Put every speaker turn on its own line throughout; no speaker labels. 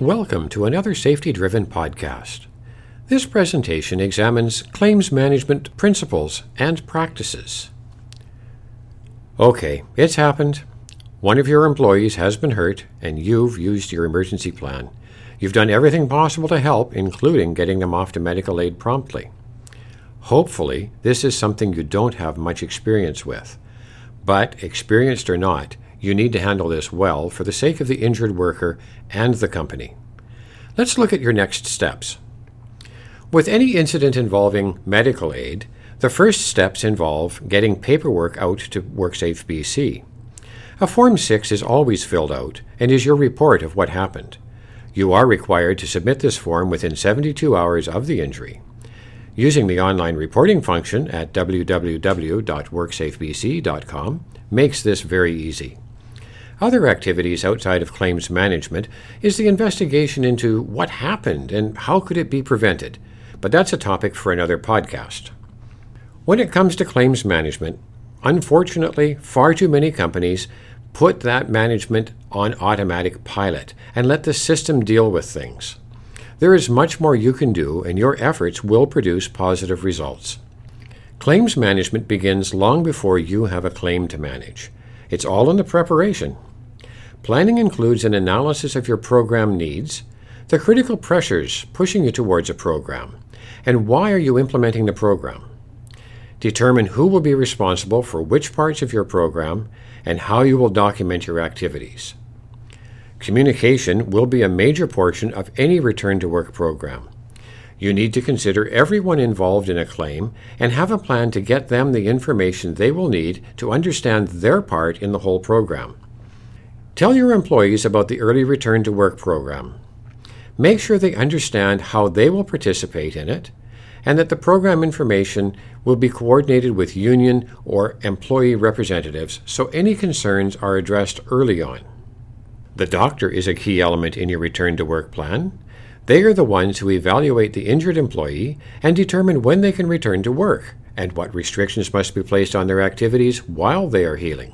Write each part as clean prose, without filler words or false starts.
Welcome to another safety-driven podcast. This presentation examines claims management principles and practices. Okay, it's happened. One of your employees has been hurt, and you've used your emergency plan. You've done everything possible to help, including getting them off to medical aid promptly. Hopefully, this is something you don't have much experience with. But, experienced or not, you need to handle this well for the sake of the injured worker and the company. Let's look at your next steps. With any incident involving medical aid, the first steps involve getting paperwork out to WorkSafe BC. A Form 6 is always filled out and is your report of what happened. You are required to submit this form within 72 hours of the injury. Using the online reporting function at www.worksafebc.com makes this very easy. Other activities outside of claims management is the investigation into what happened and how could it be prevented, but that's a topic for another podcast. When it comes to claims management, unfortunately, far too many companies put that management on automatic pilot and let the system deal with things. There is much more you can do, and your efforts will produce positive results. Claims management begins long before you have a claim to manage. It's all in the preparation. Planning includes an analysis of your program needs, the critical pressures pushing you towards a program, and why are you implementing the program. Determine who will be responsible for which parts of your program and how you will document your activities. Communication will be a major portion of any return-to-work program. You need to consider everyone involved in a claim and have a plan to get them the information they will need to understand their part in the whole program. Tell your employees about the early return-to-work program. Make sure they understand how they will participate in it and that the program information will be coordinated with union or employee representatives so any concerns are addressed early on. The doctor is a key element in your return-to-work plan. They are the ones who evaluate the injured employee and determine when they can return to work and what restrictions must be placed on their activities while they are healing.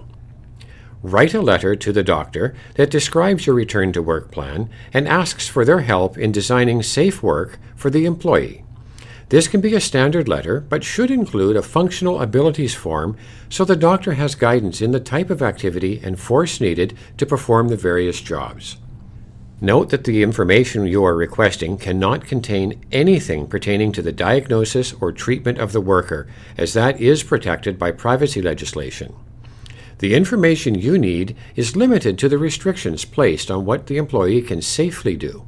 Write a letter to the doctor that describes your return-to-work plan and asks for their help in designing safe work for the employee. This can be a standard letter, but should include a functional abilities form so the doctor has guidance in the type of activity and force needed to perform the various jobs. Note that the information you are requesting cannot contain anything pertaining to the diagnosis or treatment of the worker, as that is protected by privacy legislation. The information you need is limited to the restrictions placed on what the employee can safely do.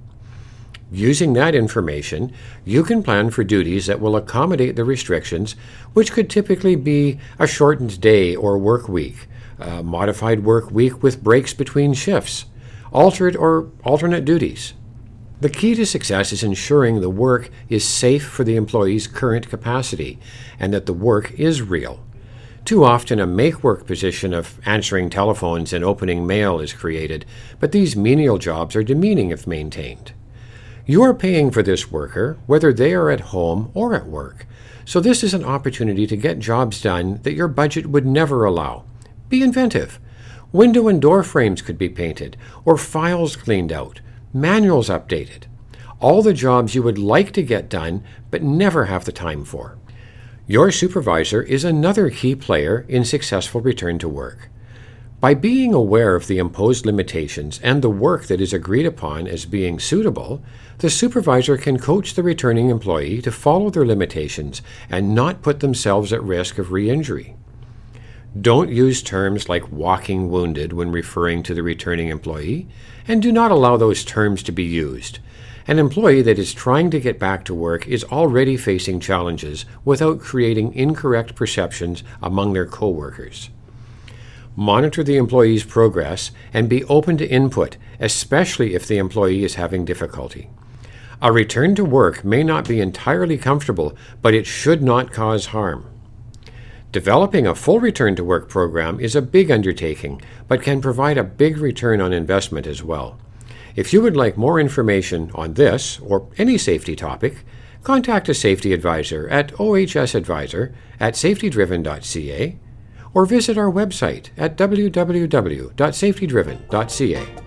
Using that information, you can plan for duties that will accommodate the restrictions, which could typically be a shortened day or work week, a modified work week with breaks between shifts, altered or alternate duties. The key to success is ensuring the work is safe for the employee's current capacity and that the work is real. Too often a make-work position of answering telephones and opening mail is created, but these menial jobs are demeaning if maintained. You are paying for this worker, whether they are at home or at work, so this is an opportunity to get jobs done that your budget would never allow. Be inventive. Window and door frames could be painted, or files cleaned out, manuals updated. All the jobs you would like to get done, but never have the time for. Your supervisor is another key player in successful return to work. By being aware of the imposed limitations and the work that is agreed upon as being suitable, the supervisor can coach the returning employee to follow their limitations and not put themselves at risk of re-injury. Don't use terms like walking wounded when referring to the returning employee, and do not allow those terms to be used. An employee that is trying to get back to work is already facing challenges without creating incorrect perceptions among their coworkers. Monitor the employee's progress and be open to input, especially if the employee is having difficulty. A return to work may not be entirely comfortable, but it should not cause harm. Developing a full return-to-work program is a big undertaking, but can provide a big return on investment as well. If you would like more information on this or any safety topic, contact a safety advisor at ohsadvisor@safetydriven.ca or visit our website at www.safetydriven.ca.